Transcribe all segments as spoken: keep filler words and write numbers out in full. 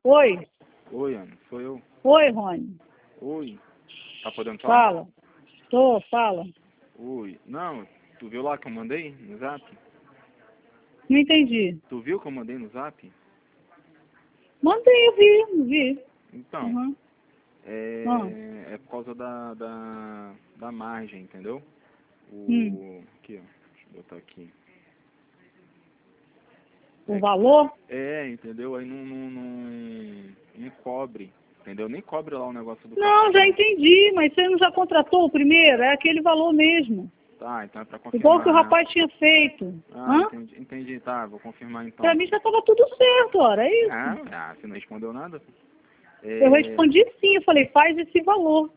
Oi. Oi, Ana, sou eu. Oi, Rony. Oi. Tá podendo falar? Fala. Tô, fala. Oi. Não, tu viu lá que eu mandei no zap? Não entendi. Tu viu que eu mandei no zap? Mandei, eu vi, vi. Então, Uhum. é, Ah. é por causa da, da, da margem, entendeu? O, Hum. aqui, ó. Deixa eu botar aqui. O É, valor? é, entendeu? Aí não, não, não, não cobre, entendeu? Nem cobre lá o negócio do Não, já cartão. entendi, mas você não já contratou o primeiro? É aquele valor mesmo. Tá, então é pra Igual que o confirmar, né? rapaz tinha feito. Ah, Hã? entendi, entendi, tá, vou confirmar Pra então. mim já estava tudo certo, ora, é isso. Ah, ah, você não respondeu nada? Eu É... respondi sim, eu falei, faz esse valor.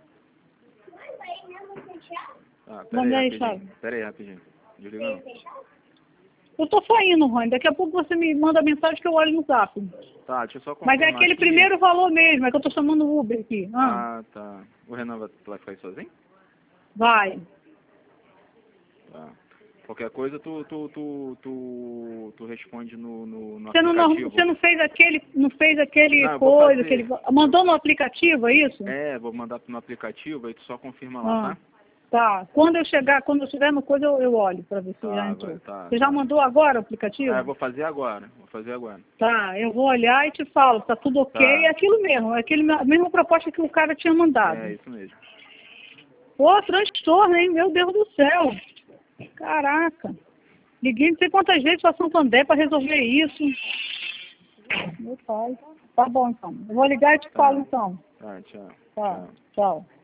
Ah, pera Vamos aí deixar. rapidinho, pera aí rapidinho. Desliga não. Eu tô saindo, Rony. Daqui a pouco você me manda mensagem que eu olho no zap. Tá, deixa eu só Mas é confirmar aquele aqui. primeiro valor mesmo, é que eu tô chamando o Uber aqui. Ah, Ah, tá. O Renan vai, vai ficar aí sozinho? vai. Tá. Qualquer coisa tu, tu, tu, tu, tu responde no, no, no Você não, não- aplicativo. você não fez aquele, não fez aquele Não, eu vou coisa, fazer. aquele, mandou no aplicativo, é isso? É, vou mandar no aplicativo, aí tu só confirma lá, Ah, tá? tá. Quando eu chegar, quando eu estiver no coisa, eu, eu olho pra ver se já Tá, vai, entrou. tá, Você já tá. mandou agora o É, aplicativo? vou fazer agora, vou fazer agora. Tá, eu vou olhar e te falo, tá tudo ok, Tá. é aquilo mesmo, é aquele, a mesma proposta que o cara tinha mandado. É, isso mesmo. Pô, transtorno, hein? Meu Deus do céu. Caraca. Liguei não sei quantas vezes para Santander para resolver isso. Meu pai. Tá bom, então. Eu vou ligar e te Tá. falo, então. Tá, tchau. Tá, Tchau. tchau.